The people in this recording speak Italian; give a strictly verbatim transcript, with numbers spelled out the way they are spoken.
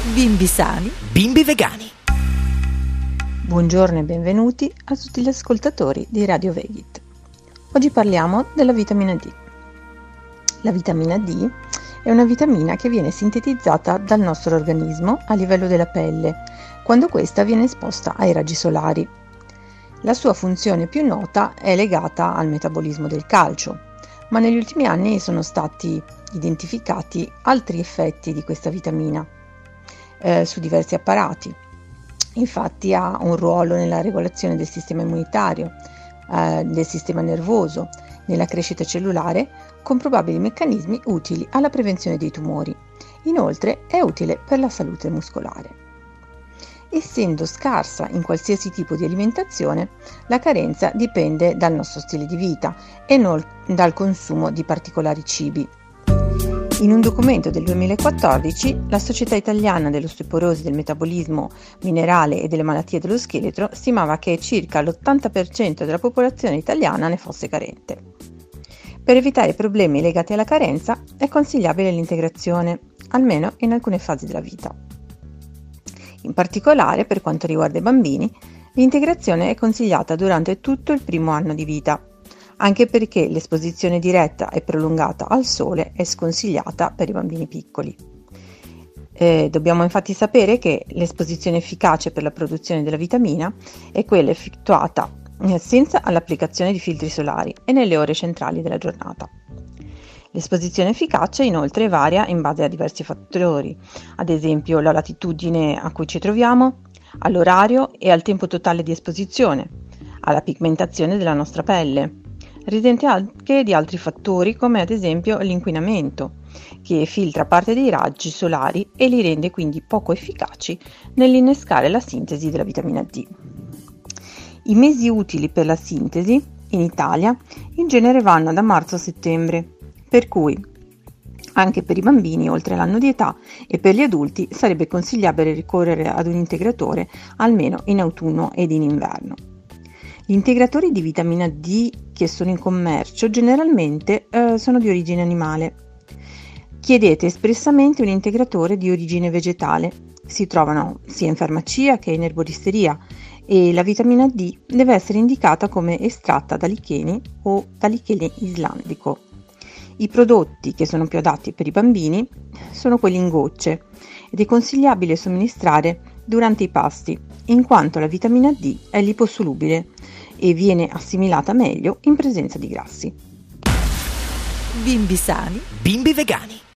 Bimbi sani, bimbi vegani. Buongiorno e benvenuti a tutti gli ascoltatori di Radio Vegit. Oggi parliamo della vitamina D. La vitamina D è una vitamina che viene sintetizzata dal nostro organismo a livello della pelle, quando questa viene esposta ai raggi solari. La sua funzione più nota è legata al metabolismo del calcio, ma negli ultimi anni sono stati identificati altri effetti di questa vitamina eh, su diversi apparati. Infatti ha un ruolo nella regolazione del sistema immunitario, eh, del sistema nervoso, nella crescita cellulare, con probabili meccanismi utili alla prevenzione dei tumori. Inoltre è utile per la salute muscolare. Essendo scarsa in qualsiasi tipo di alimentazione, la carenza dipende dal nostro stile di vita e non dal consumo di particolari cibi. In un documento del duemilaquattordici, la Società Italiana dell'Osteoporosi, del Metabolismo Minerale e delle Malattie dello Scheletro stimava che circa l'ottanta per cento della popolazione italiana ne fosse carente. Per evitare problemi legati alla carenza è consigliabile l'integrazione, almeno in alcune fasi della vita. In particolare, per quanto riguarda i bambini, l'integrazione è consigliata durante tutto il primo anno di vita, anche perché l'esposizione diretta e prolungata al sole è sconsigliata per i bambini piccoli. Eh, dobbiamo infatti sapere che l'esposizione efficace per la produzione della vitamina è quella effettuata senza l'applicazione di filtri solari e nelle ore centrali della giornata. L'esposizione efficace inoltre varia in base a diversi fattori, ad esempio la latitudine a cui ci troviamo, all'orario e al tempo totale di esposizione, alla pigmentazione della nostra pelle. Risente anche di altri fattori come ad esempio l'inquinamento, che filtra parte dei raggi solari e li rende quindi poco efficaci nell'innescare la sintesi della vitamina D. I mesi utili per la sintesi in Italia in genere vanno da marzo a settembre, per cui anche per i bambini oltre l'anno di età e per gli adulti sarebbe consigliabile ricorrere ad un integratore almeno in autunno ed in inverno. Gli integratori di vitamina D che sono in commercio generalmente eh, sono di origine animale. Chiedete espressamente un integratore di origine vegetale. Si trovano sia in farmacia che in erboristeria e la vitamina D deve essere indicata come estratta da licheni o da lichene islandico. I prodotti che sono più adatti per i bambini sono quelli in gocce ed è consigliabile somministrare durante i pasti, in quanto la vitamina D è liposolubile e viene assimilata meglio in presenza di grassi. Bimbi sani, bimbi vegani.